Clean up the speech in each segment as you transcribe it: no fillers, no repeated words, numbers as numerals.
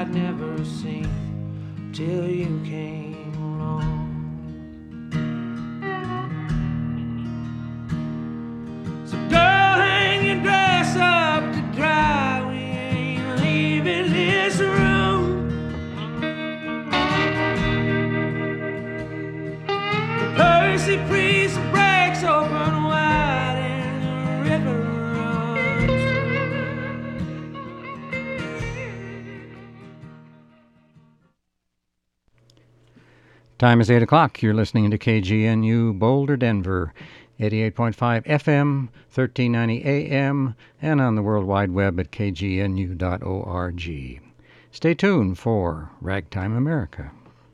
I'd never seen till you came along. So girl, hang your dress up to dry, we ain't leaving this room. Percy Priest breaks open wide and the river runs. Time is 8 o'clock. You're listening to KGNU Boulder, Denver, 88.5 FM, 1390 AM, and on the World Wide Web at kgnu.org. Stay tuned for Ragtime America.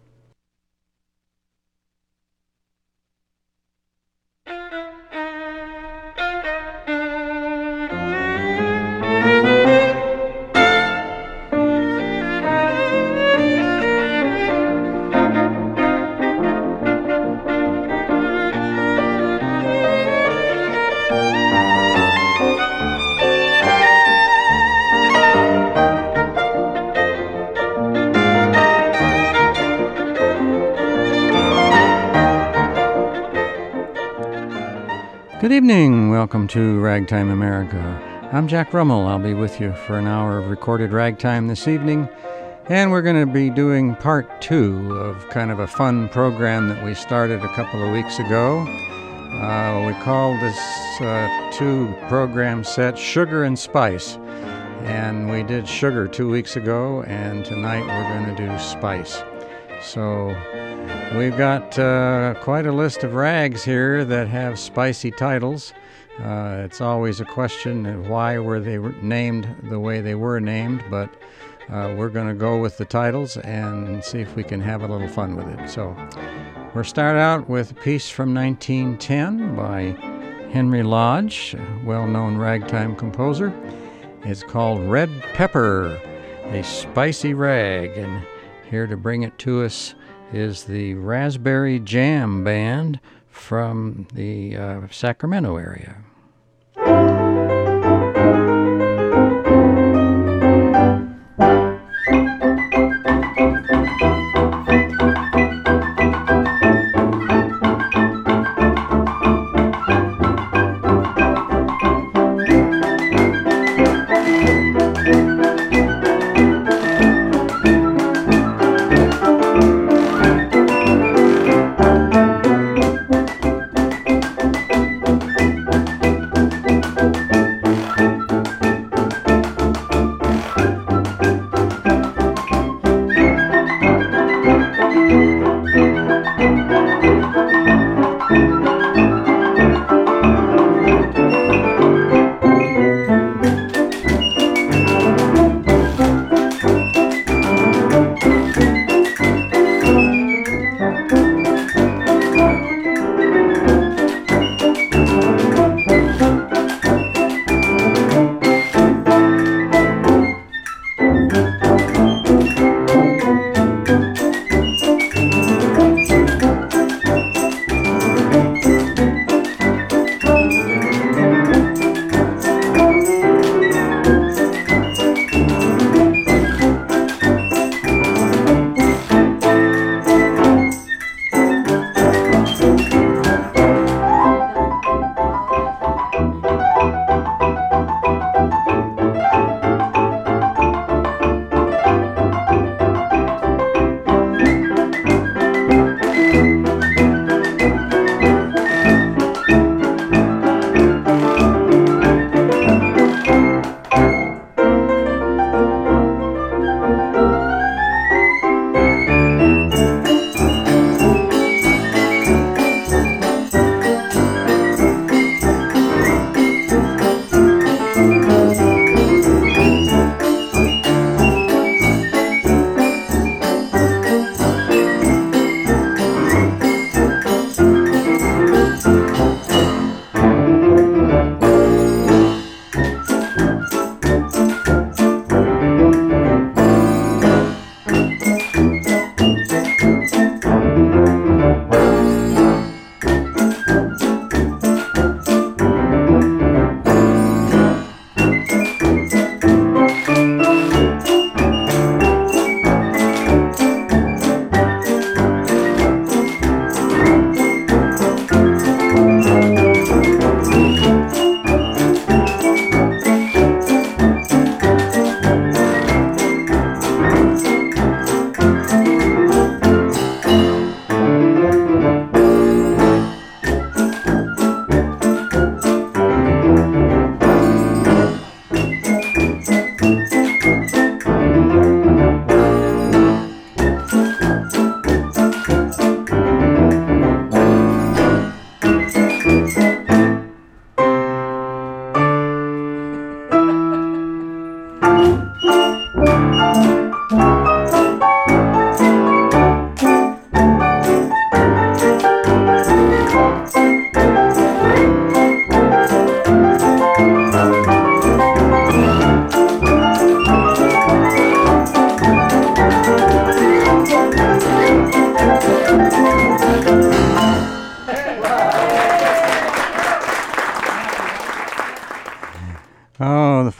Good evening. Welcome to Ragtime America. I'm Jack Rummel. I'll be with you for an hour of recorded ragtime this evening. And we're going to be doing part 2 of kind of a fun program that we started a couple of weeks ago. We called this 2-program set Sugar and Spice. And we did sugar 2 weeks ago, and tonight we're going to do spice. So we've got quite a list of rags here that have spicy titles. It's always a question of why were they named the way they were named, but we're going to go with the titles and see if we can have a little fun with it. So we'll start out with a piece from 1910 by Henry Lodge, a well-known ragtime composer. It's called Red Pepper, a spicy rag, and here to bring it to us is the Raspberry Jam Band from the Sacramento area.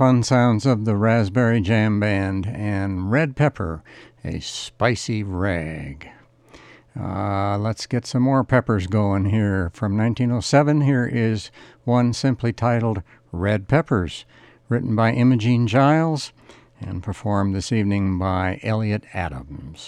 fun sounds of the Raspberry Jam Band and Red Pepper, a spicy rag. Let's get some more peppers going here. From 1907, here is one simply titled Red Peppers, written by Imogene Giles and performed this evening by Elliott Adams.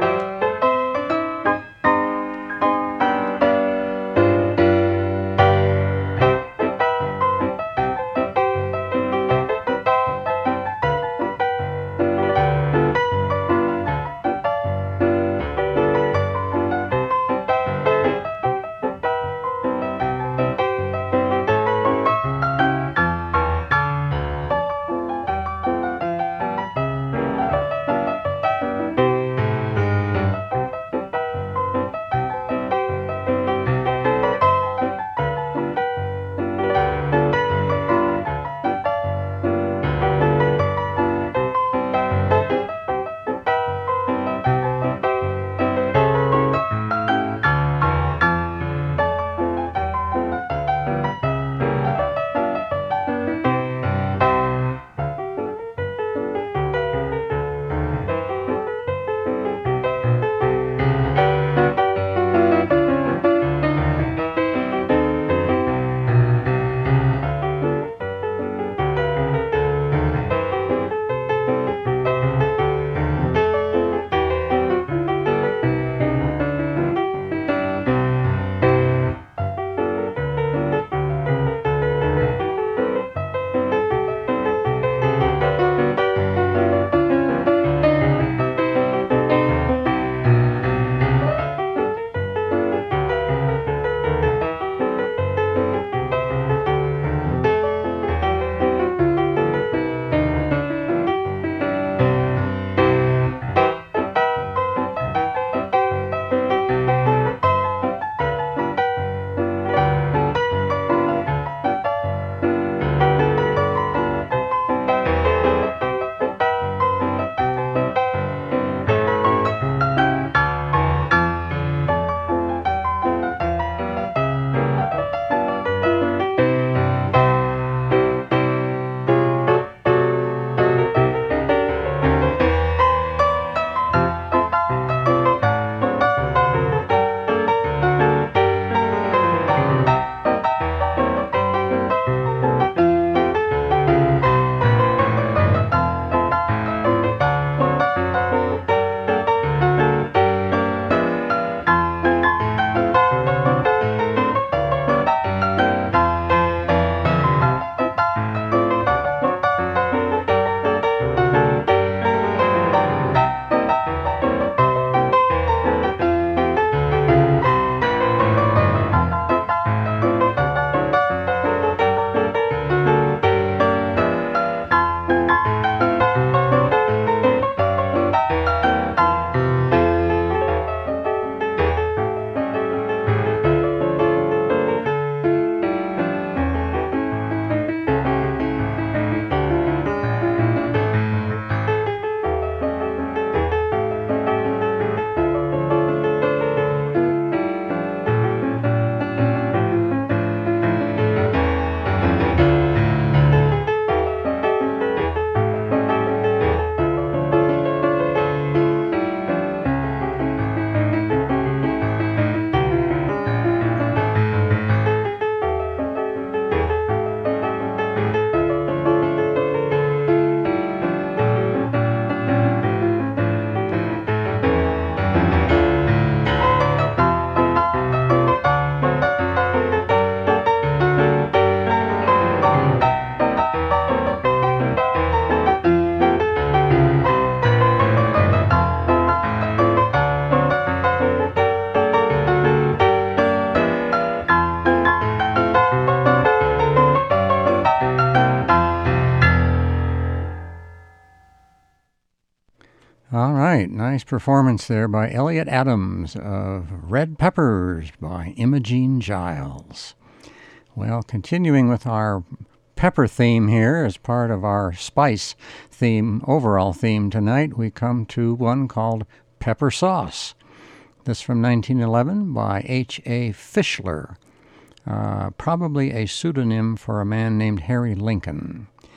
All right, nice performance there by Elliott Adams of Red Peppers by Imogene Giles. Well, continuing with our pepper theme here as part of our spice theme, overall theme tonight, we come to one called Pepper Sauce. This from 1911 by H.A. Fischler, probably a pseudonym for a man named Harry Lincoln.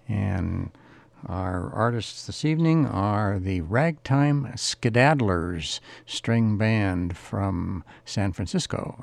And our artists this evening are the Ragtime Skedaddlers string band from San Francisco.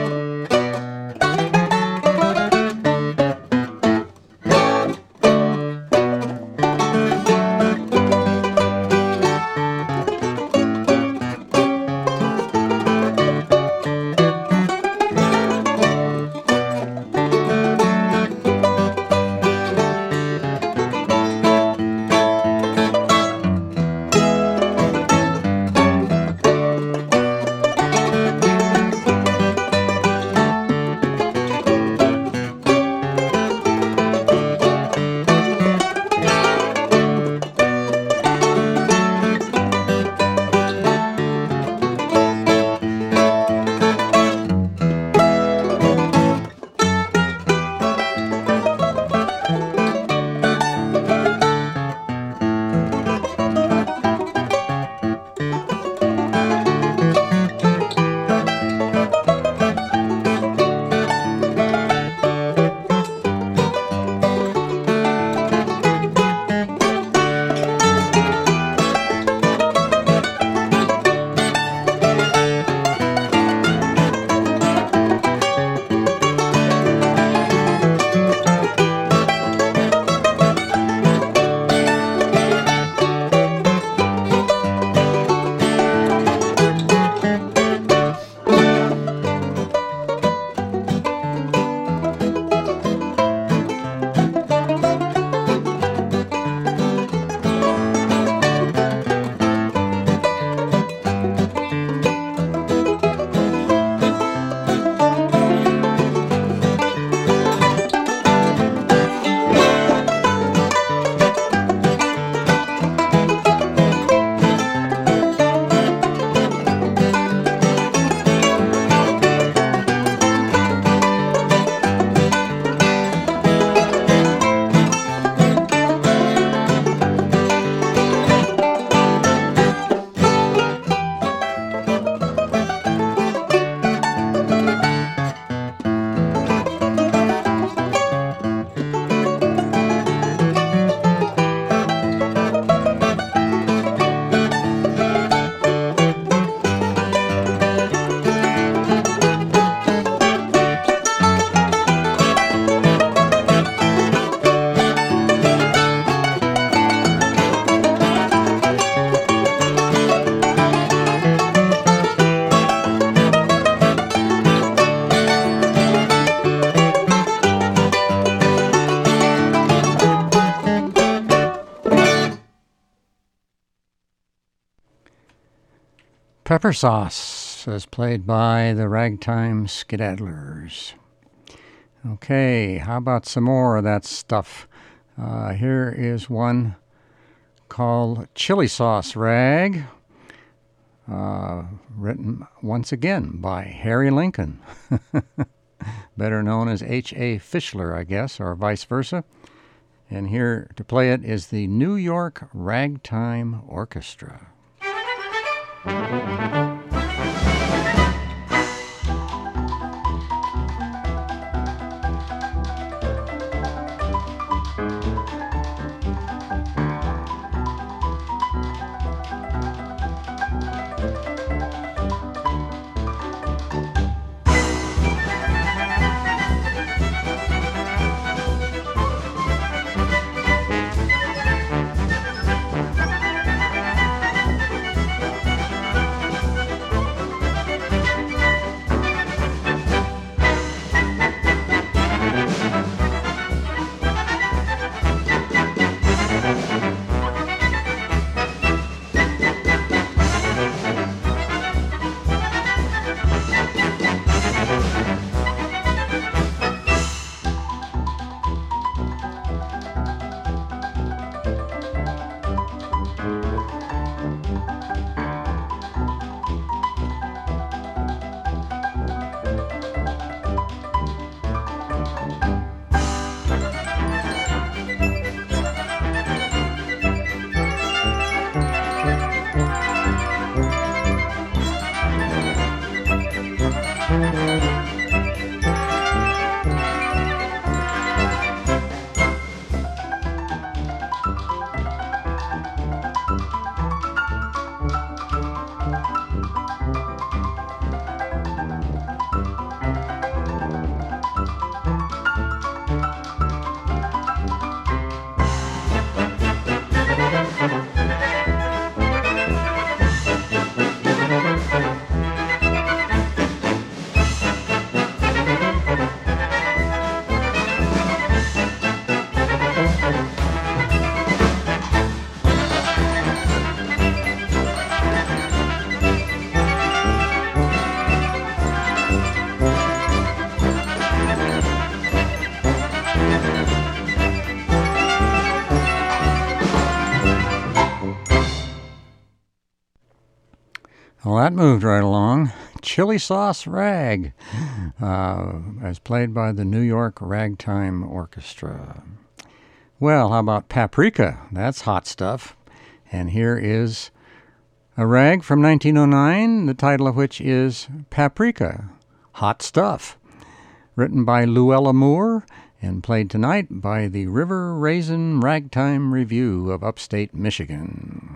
Pepper Sauce is played by the Ragtime Skedaddlers. Okay, how about some more of that stuff? Here is one called Chili Sauce Rag, written once again by Harry Lincoln, better known as H.A. Fischler, I guess, or vice versa. And here to play it is the New York Ragtime Orchestra. Well, that moved right along. Chili Sauce Rag, as played by the New York Ragtime Orchestra. Well, how about Paprika? That's hot stuff. And here is a rag from 1909, the title of which is Paprika, Hot Stuff, written by Luella Moore and played tonight by the River Raisin Ragtime Review of upstate Michigan.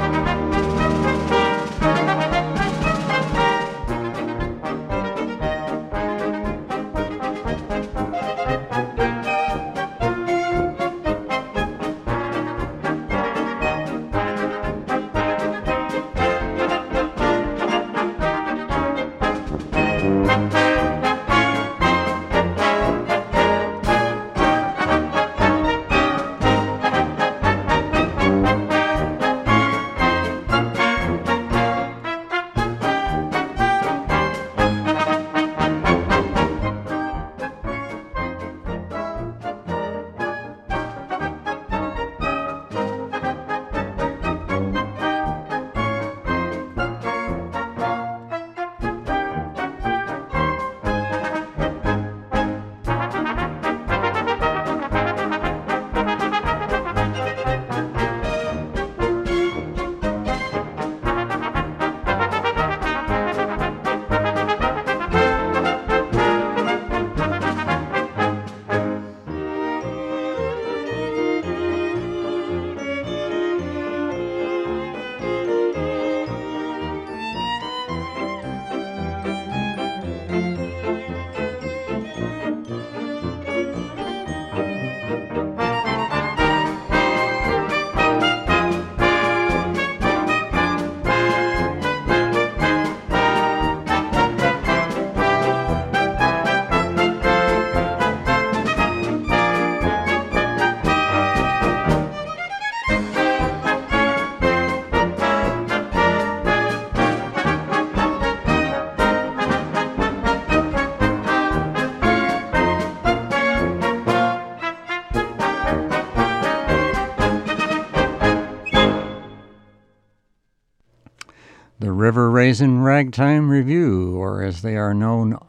River Raisin Ragtime Review, or as they are known,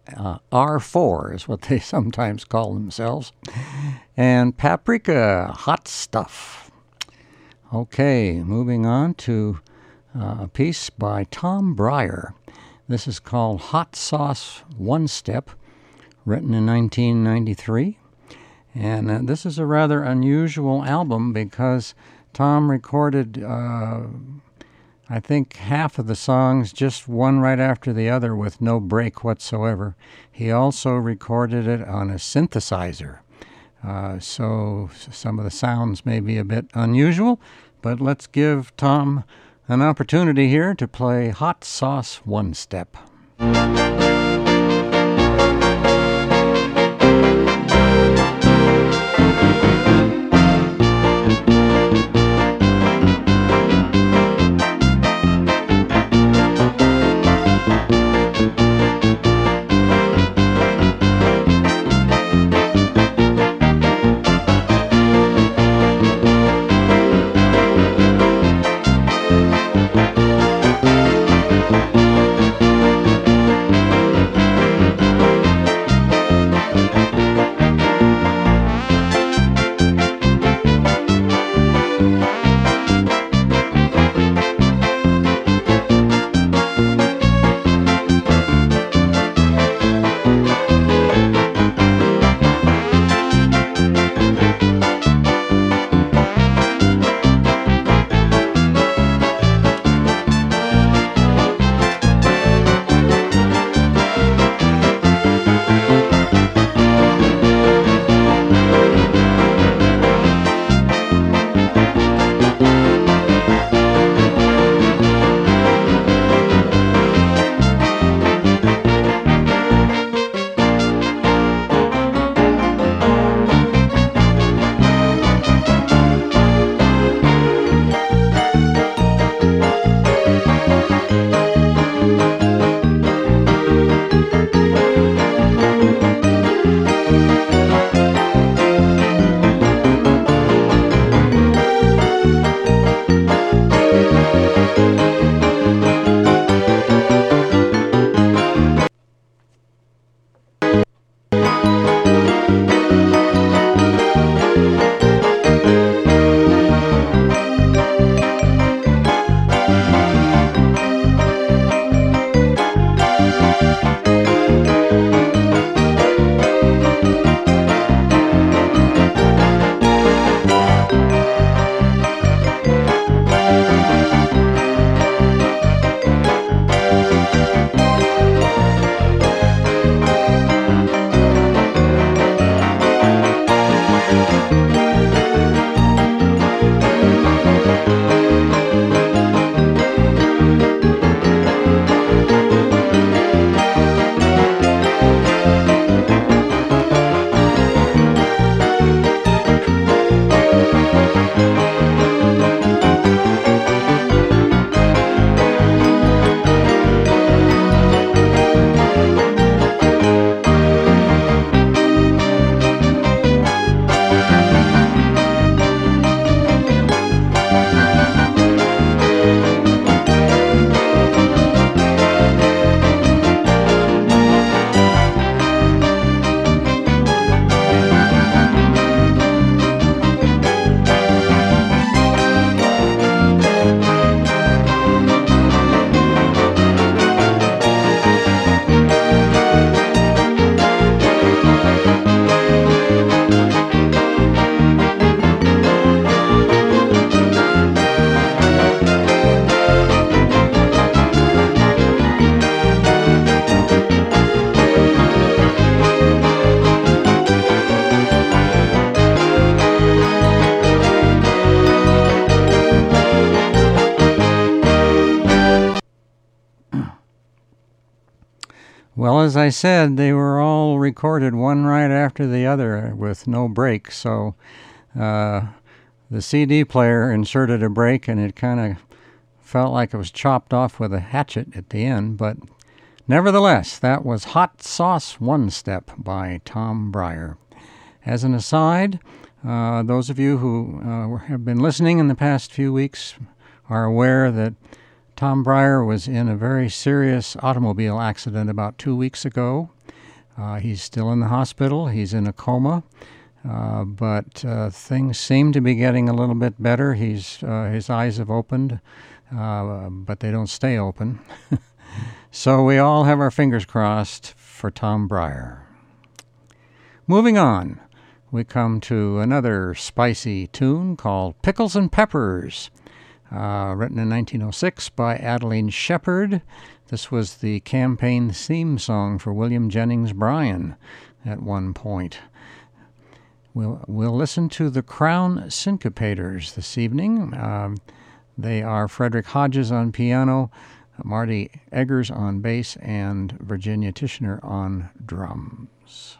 R4 is what they sometimes call themselves, and Paprika, Hot Stuff. Okay, moving on to a piece by Tom Breyer. This is called Hot Sauce One Step, written in 1993. And this is a rather unusual album because Tom recorded, I think, half of the songs, just one right after the other with no break whatsoever. He also recorded it on a synthesizer. So some of the sounds may be a bit unusual, but let's give Tom an opportunity here to play Hot Sauce One Step. Well, as I said, they were all recorded one right after the other with no break, so the CD player inserted a break and it kind of felt like it was chopped off with a hatchet at the end, but nevertheless, that was Hot Sauce One Step by Tom Breier. As an aside, those of you who have been listening in the past few weeks are aware that Tom Breier was in a very serious automobile accident about 2 weeks ago. He's still in the hospital. He's in a coma, but things seem to be getting a little bit better. His eyes have opened, but they don't stay open. So we all have our fingers crossed for Tom Breier. Moving on, we come to another spicy tune called Pickles and Peppers. Written in 1906 by Adeline Shepard. This was the campaign theme song for William Jennings Bryan at one point. We'll listen to the Crown Syncopators this evening. They are Frederick Hodges on piano, Marty Eggers on bass, and Virginia Tishner on drums.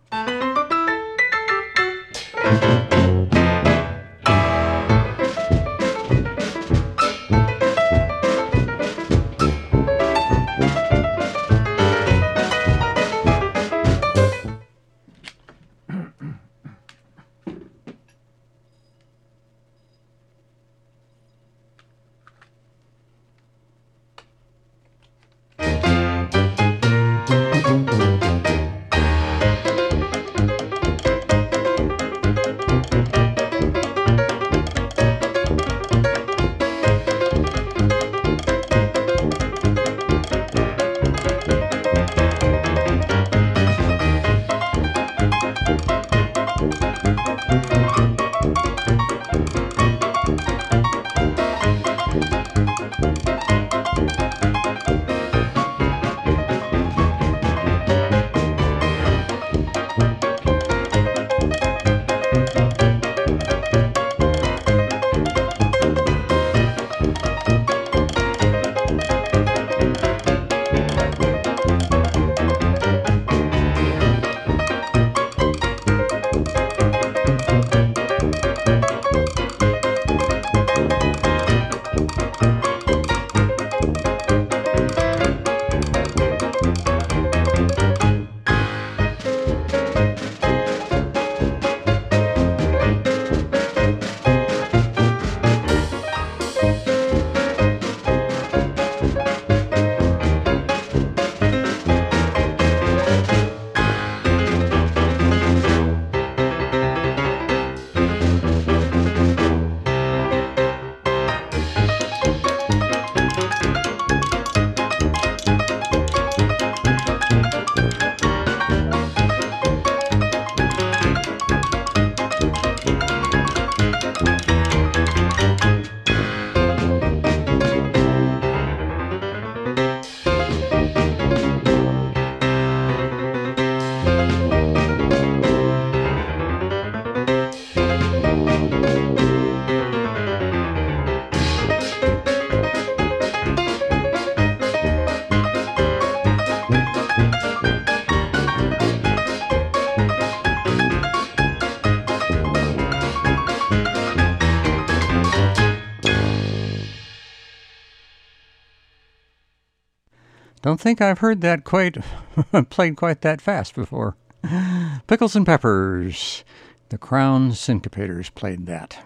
Don't think I've heard that quite played quite that fast before. Pickles and Peppers. The Crown Syncopators played that.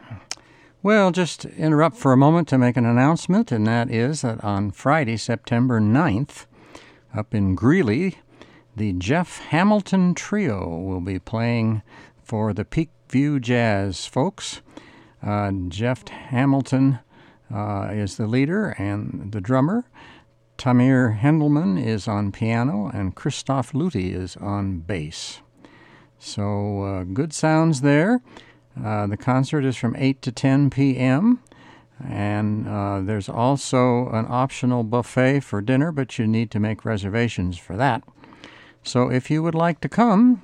Well, just interrupt for a moment to make an announcement, and that is that on Friday, September 9th, up in Greeley, the Jeff Hamilton Trio will be playing for the Peak View Jazz folks. Jeff Hamilton is the leader and the drummer. Tamir Hendelman is on piano, and Christoph Luthi is on bass. So good sounds there. The concert is from 8 to 10 p.m., and there's also an optional buffet for dinner, but you need to make reservations for that. So if you would like to come,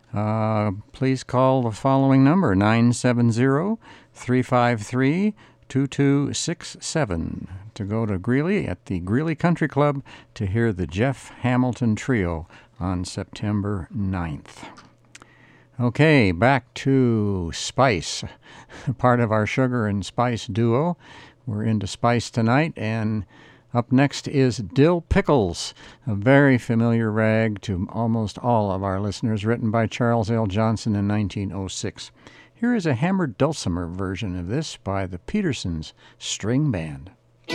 please call the following number, 970-353-2485. 2267 to go to Greeley at the Greeley Country Club to hear the Jeff Hamilton Trio on September 9th. Okay, back to Spice, part of our Sugar and Spice duo. We're into Spice tonight, and up next is Dill Pickles, a very familiar rag to almost all of our listeners, written by Charles L. Johnson in 1906. Here is a hammered dulcimer version of this by the Petersons String Band.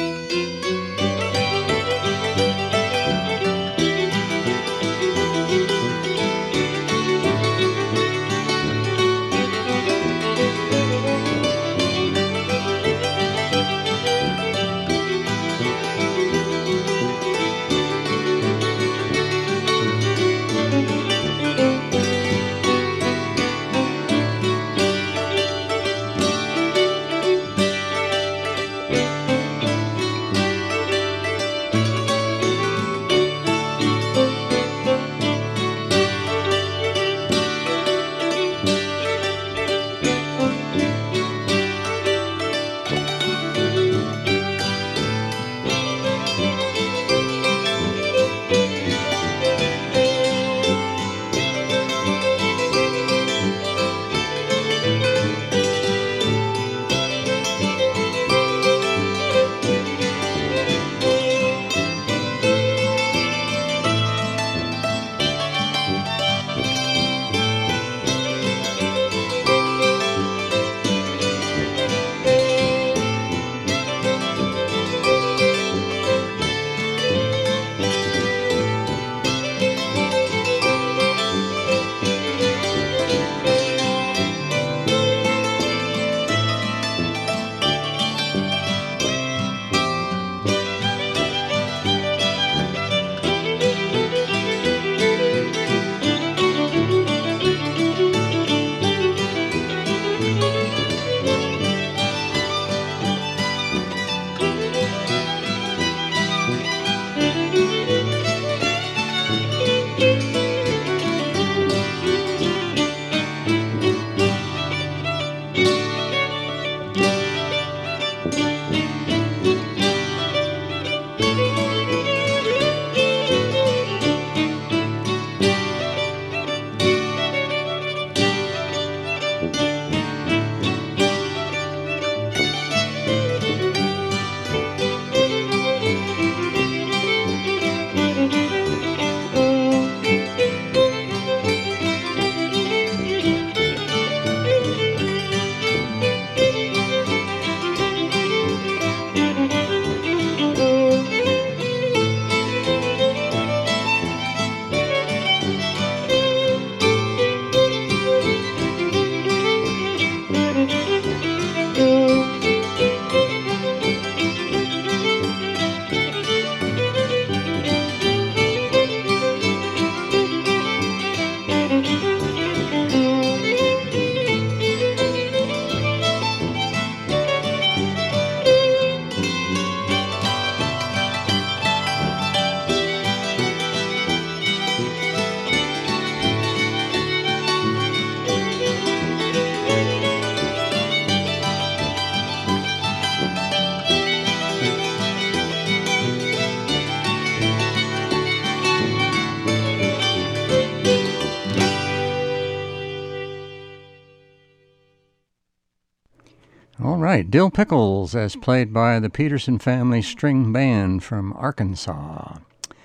All right, Dill Pickles, as played by the Peterson Family String Band from Arkansas.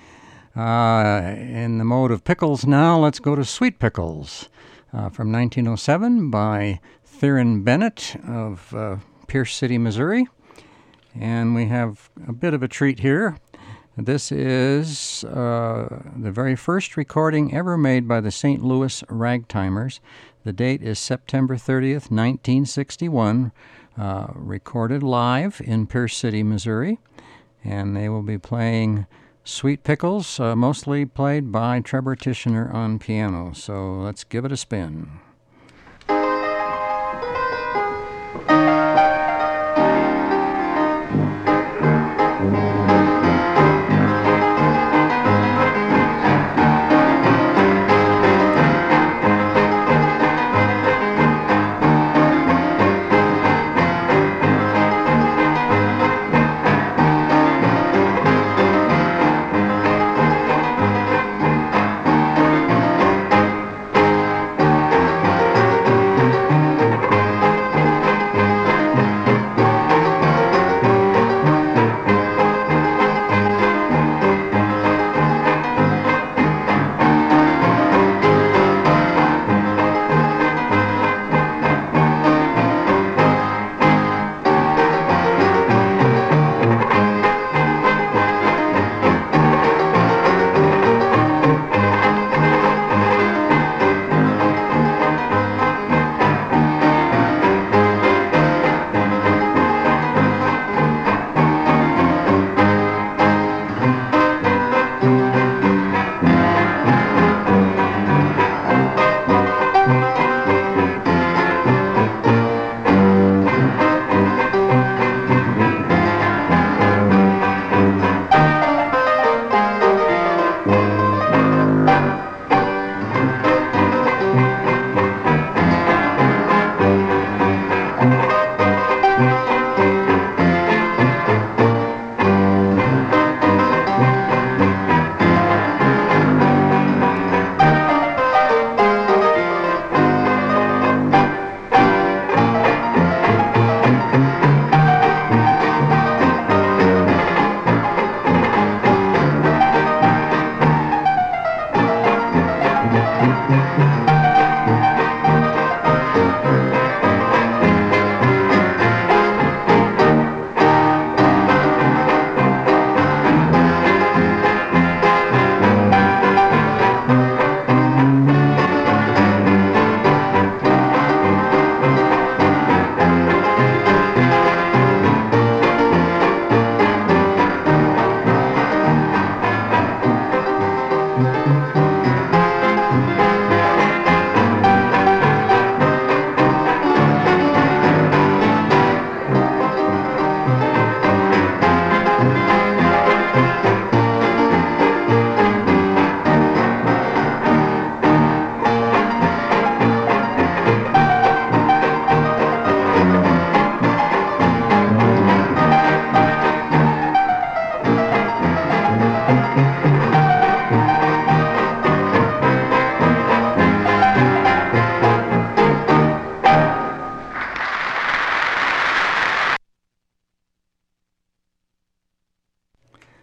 In the mode of pickles now, let's go to Sweet Pickles from 1907 by Theron Bennett of Pierce City, Missouri. And we have a bit of a treat here. This is the very first recording ever made by the St. Louis Ragtimers. The date is September 30th, 1961, recorded live in Pierce City, Missouri. And they will be playing Sweet Pickles, mostly played by Trevor Tishner on piano. So let's give it a spin.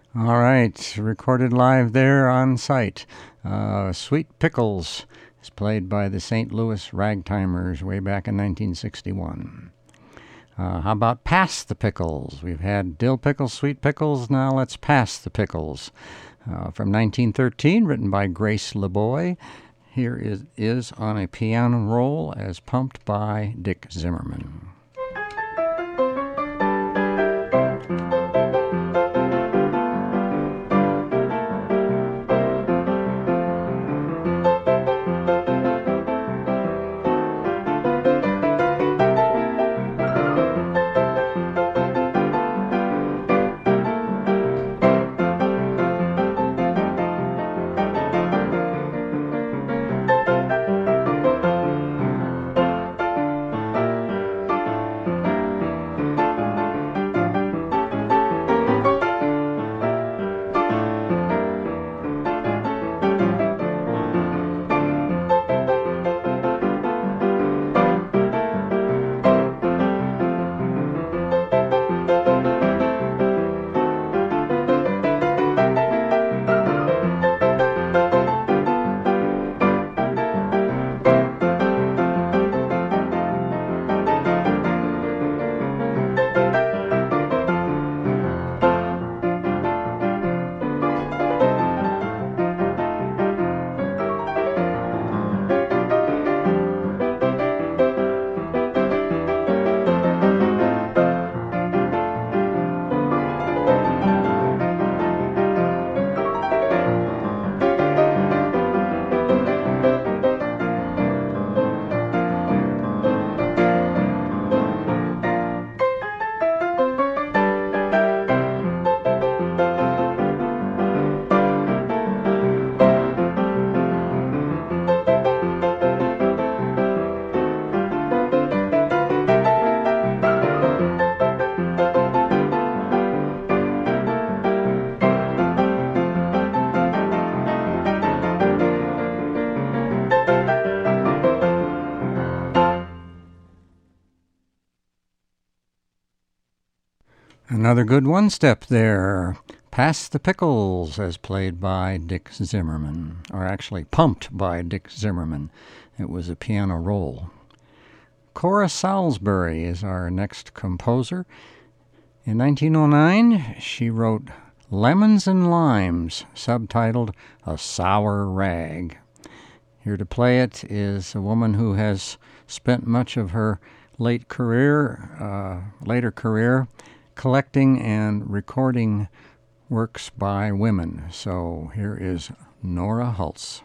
All right, recorded live there on site. Sweet Pickles is played by the St. Louis Ragtimers way back in 1961. How about Pass the Pickles? We've had dill pickles, sweet pickles, now let's pass the pickles. From 1913, written by Grace LeBoy. Here is on a piano roll as pumped by Dick Zimmerman. Another good one-step there. Pass the Pickles, as played by Dick Zimmerman, or actually pumped by Dick Zimmerman. It was a piano roll. Cora Salisbury is our next composer. In 1909, she wrote Lemons and Limes, subtitled A Sour Rag. Here to play it is a woman who has spent much of her later career collecting and recording works by women. So here is Nora Hulse.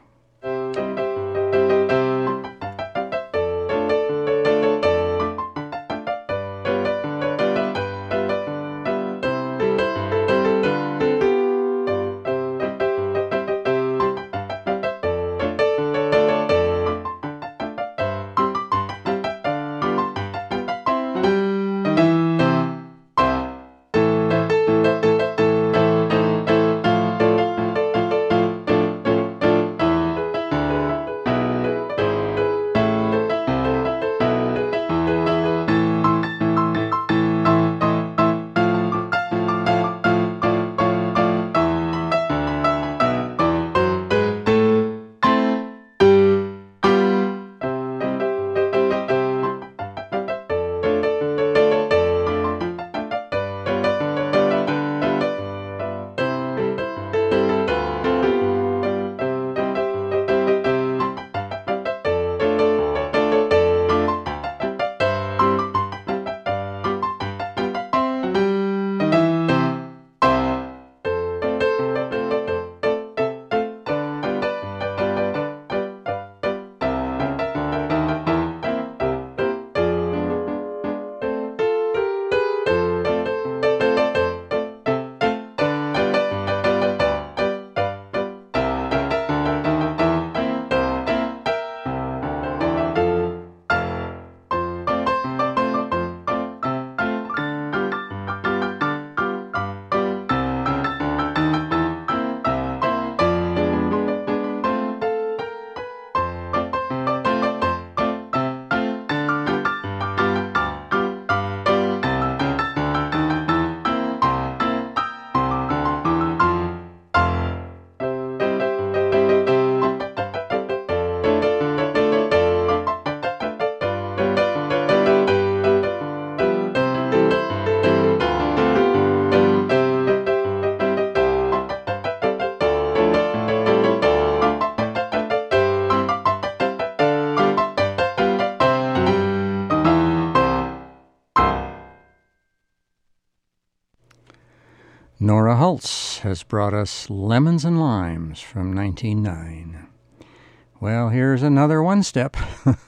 Nora Hulse has brought us Lemons and Limes from 1909. Well, here's another one-step.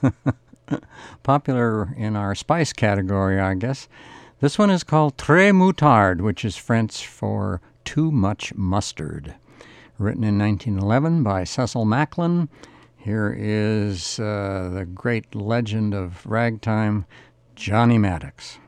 Popular in our spice category, I guess. This one is called Très Moutarde, which is French for too much mustard. Written in 1911 by Cecil Macklin. Here is the great legend of ragtime, Johnny Maddox.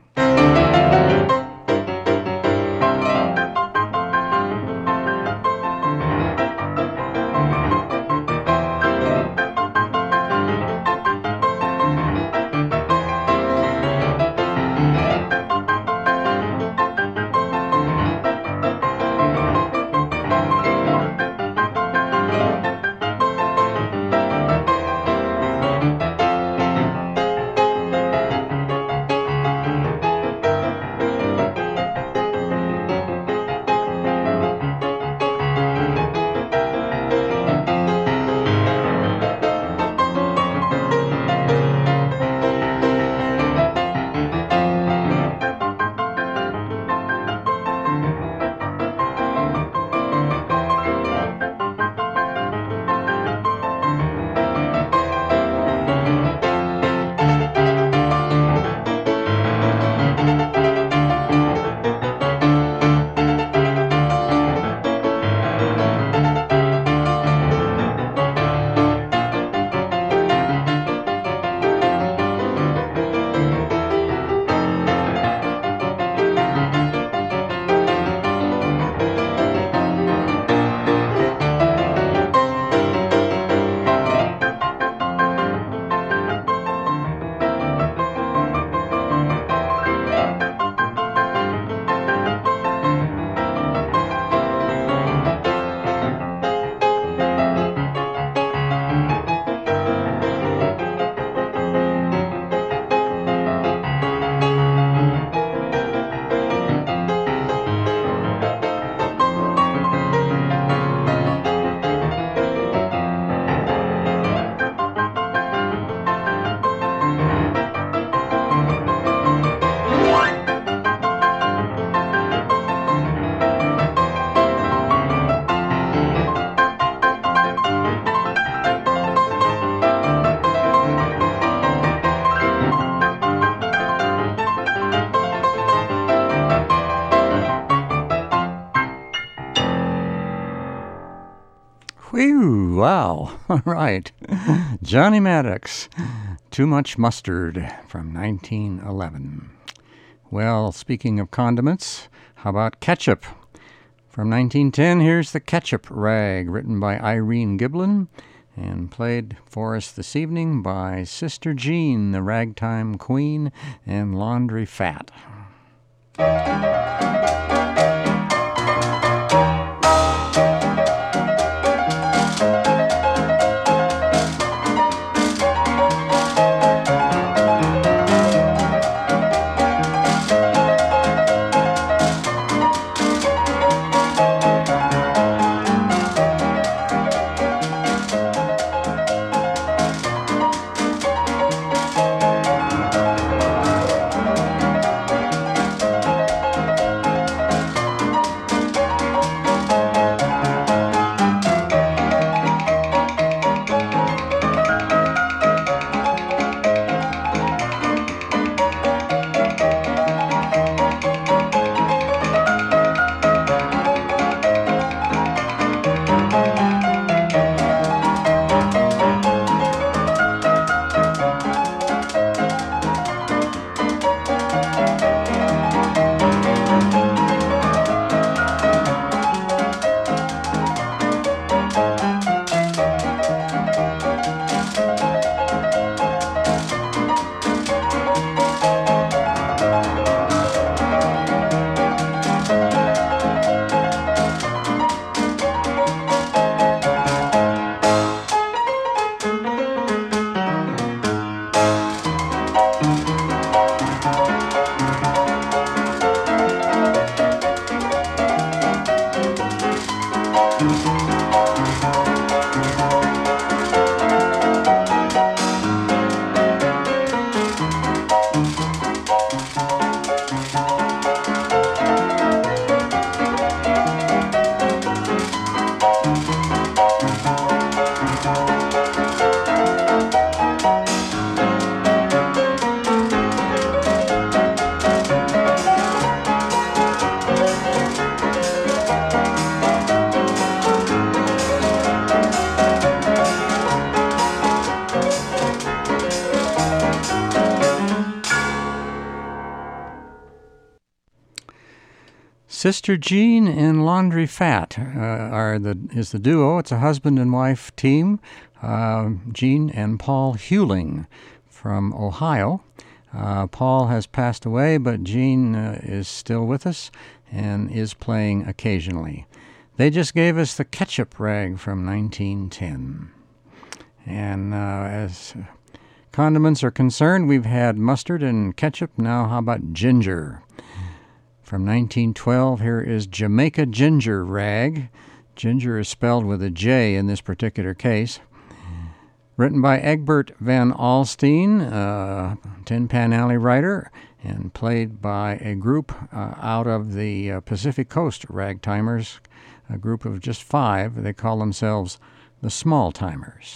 Whew, wow. All right. Johnny Maddox, Too Much Mustard from 1911. Well, speaking of condiments, how about ketchup? From 1910, here's the Ketchup Rag, written by Irene Giblin and played for us this evening by Sister Jean, the ragtime queen, and Laundry Fat. Sister Jean and Laundry Fat is the duo. It's a husband and wife team. Jean and Paul Hewling from Ohio. Paul has passed away, but Jean is still with us and is playing occasionally. They just gave us the Ketchup Rag from 1910. And as condiments are concerned, we've had mustard and ketchup. Now how about ginger? From 1912, here is Jamaica Ginger Rag. Ginger is spelled with a J in this particular case. Written by Egbert Van Alstine, Tin Pan Alley writer, and played by a group out of the Pacific Coast Ragtimers, a group of just 5. They call themselves the Small Timers.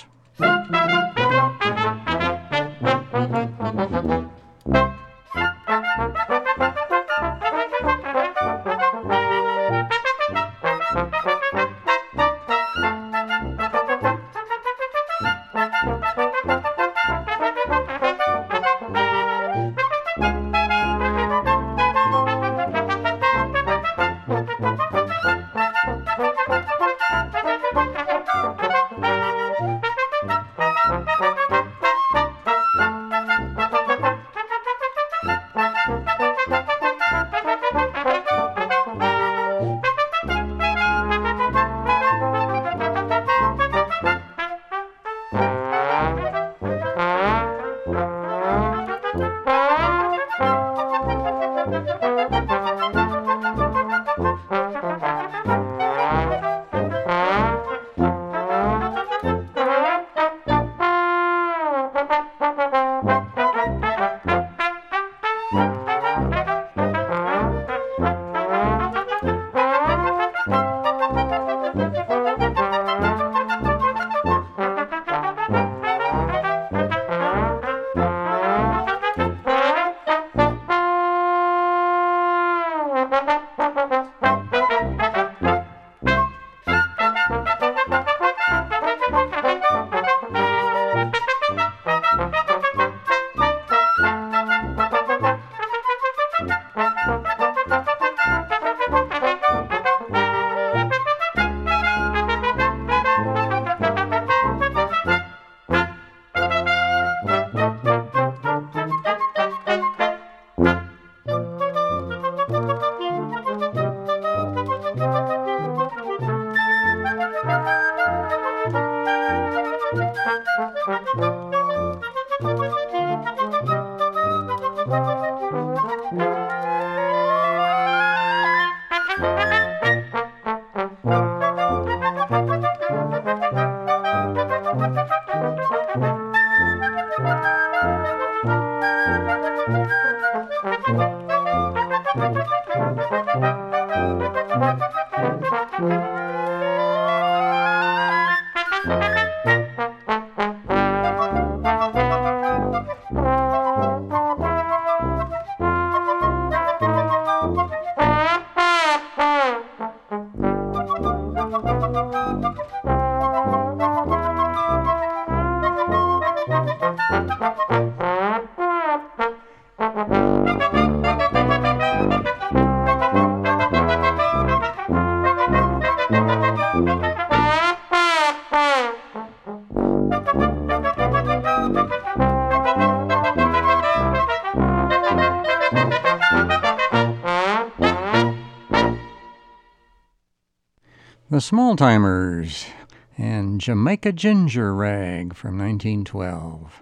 The Small Timers and Jamaica Ginger Rag from 1912.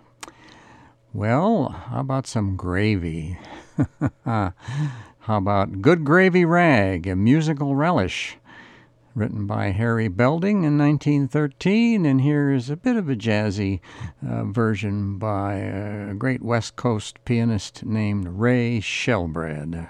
Well, how about some gravy? How about Good Gravy Rag, a musical relish, written by Harry Belding in 1913, and here is a bit of a jazzy version by a great West Coast pianist named Ray Shellbread.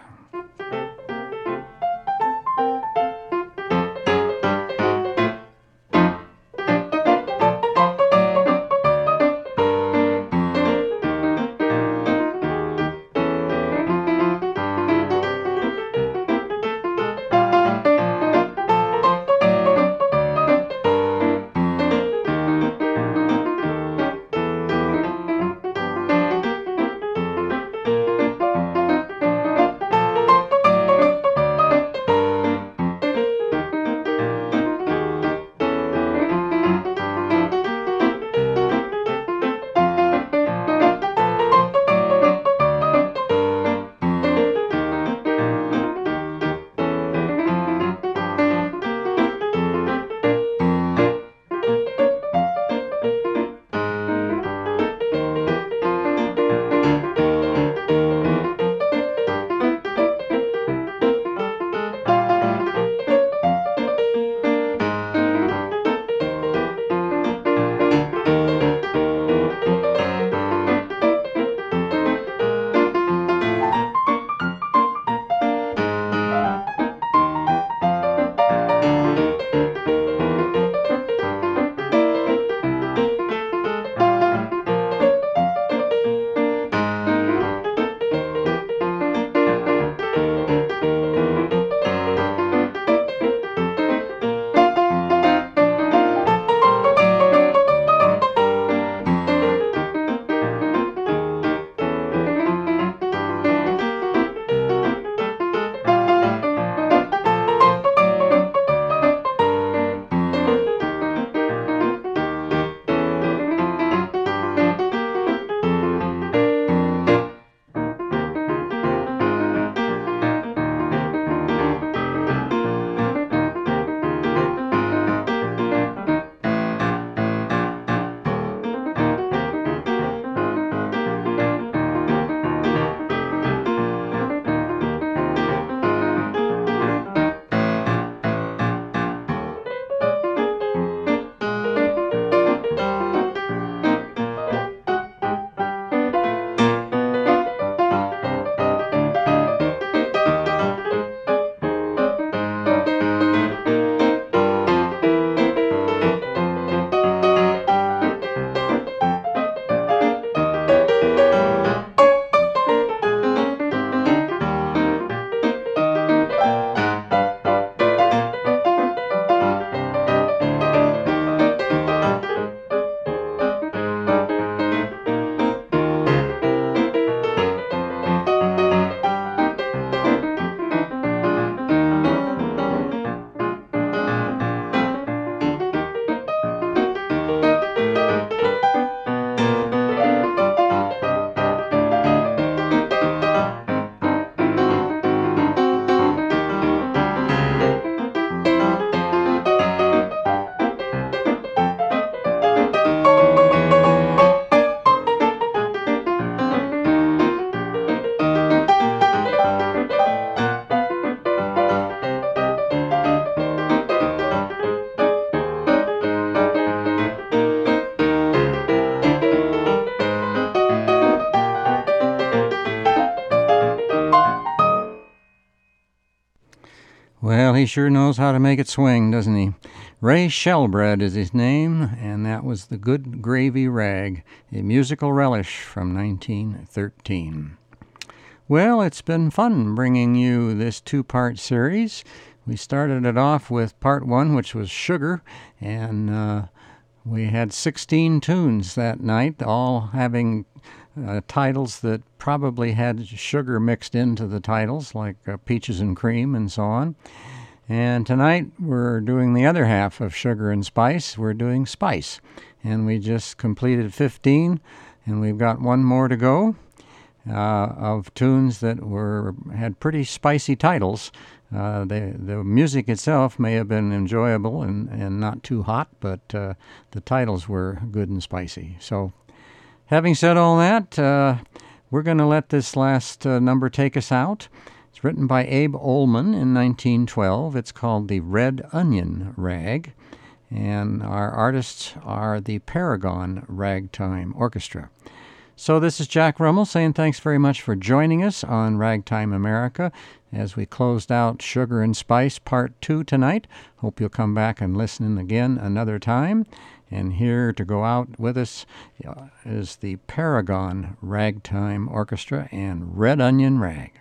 Well, he sure knows how to make it swing, doesn't he? Ray Shellbread is his name, and that was the Good Gravy Rag, a musical relish from 1913. Well, it's been fun bringing you this two-part series. We started it off with part one, which was Sugar, and we had 16 tunes that night, all having titles that probably had sugar mixed into the titles, like Peaches and Cream and so on. And tonight we're doing the other half of Sugar and Spice. We're doing Spice. And we just completed 15, and we've got one more to go of tunes that had pretty spicy titles. The music itself may have been enjoyable and not too hot, but the titles were good and spicy. So having said all that, we're going to let this last number take us out. It's written by Abe Olman in 1912. It's called the Red Onion Rag, and our artists are the Paragon Ragtime Orchestra. So this is Jack Rummel saying thanks very much for joining us on Ragtime America as we closed out Sugar and Spice Part 2 tonight. Hope you'll come back and listen again another time. And here to go out with us is the Paragon Ragtime Orchestra and Red Onion Rag.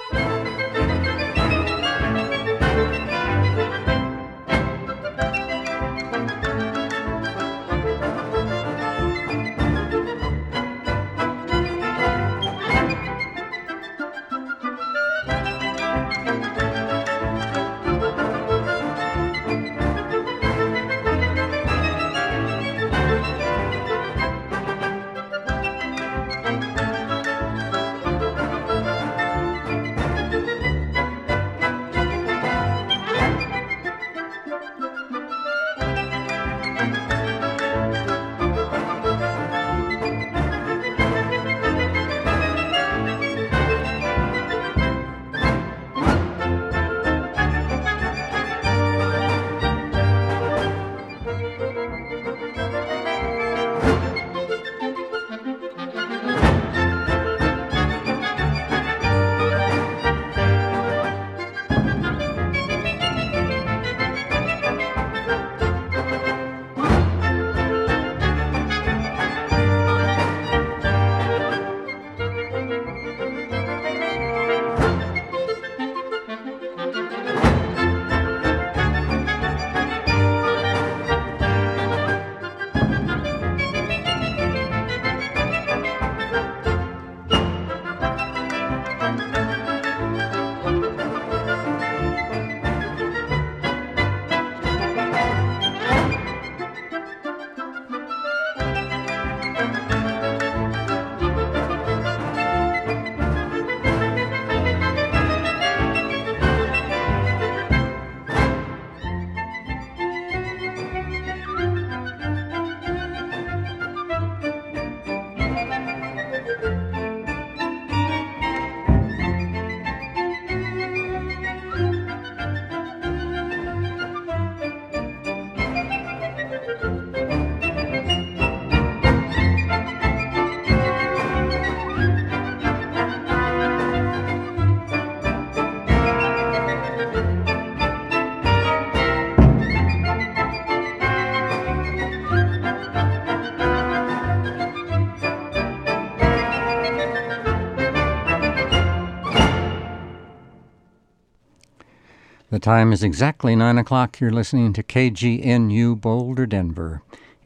The time is exactly 9 o'clock. You're listening to KGNU Boulder, Denver,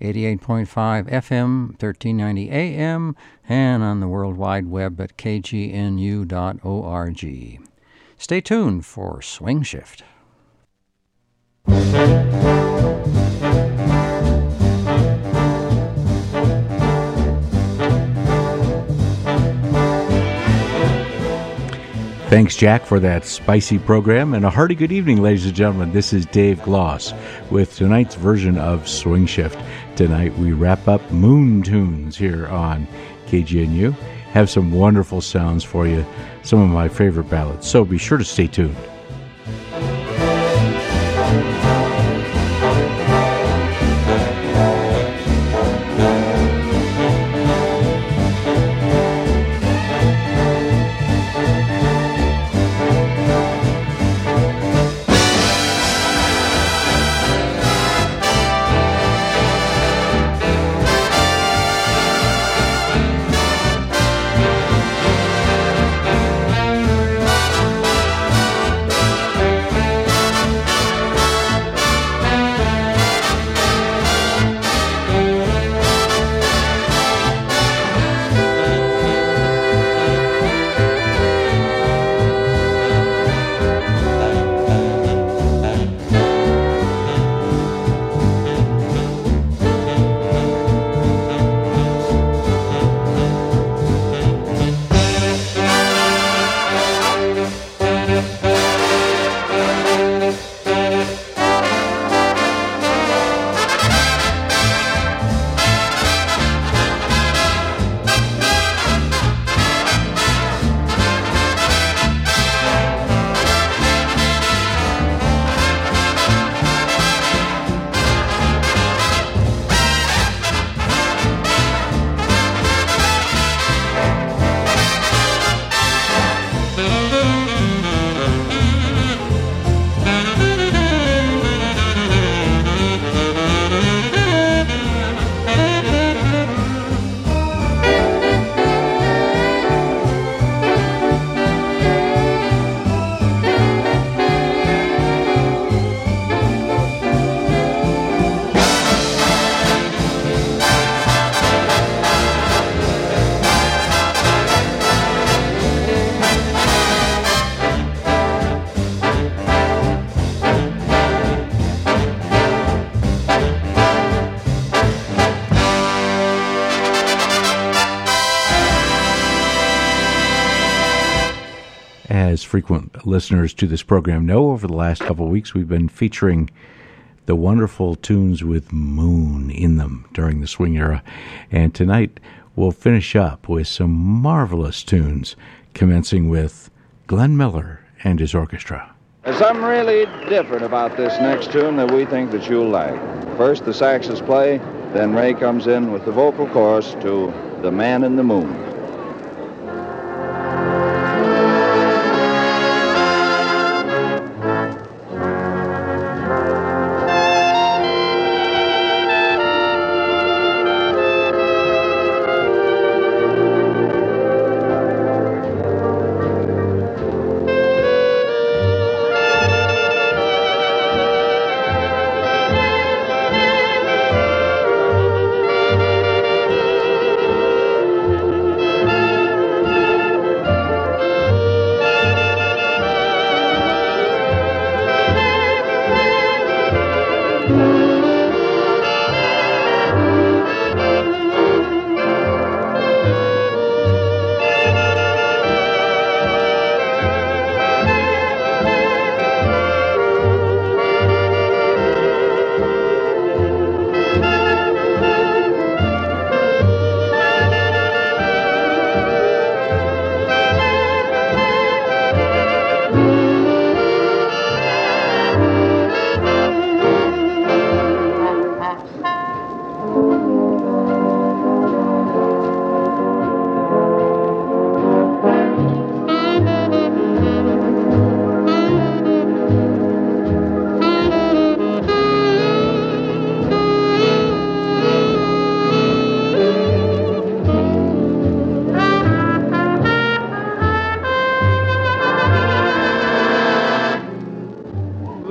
88.5 FM, 1390 AM, and on the World Wide Web at kgnu.org. Stay tuned for Swing Shift. Thanks, Jack, for that spicy program, and a hearty good evening, ladies and gentlemen. This is Dave Gloss with tonight's version of Swing Shift. Tonight we wrap up Moon Tunes here on KGNU. Have some wonderful sounds for you, some of my favorite ballads, so be sure to stay tuned. frequent listeners to this program know, over the last couple of weeks we've been featuring the wonderful tunes with Moon in them during the swing era. And tonight we'll finish up with some marvelous tunes, commencing with Glenn Miller and his orchestra. There's something really different about this next tune that we think that you'll like. First the saxes play, then Ray comes in with the vocal chorus to The Man in the Moon.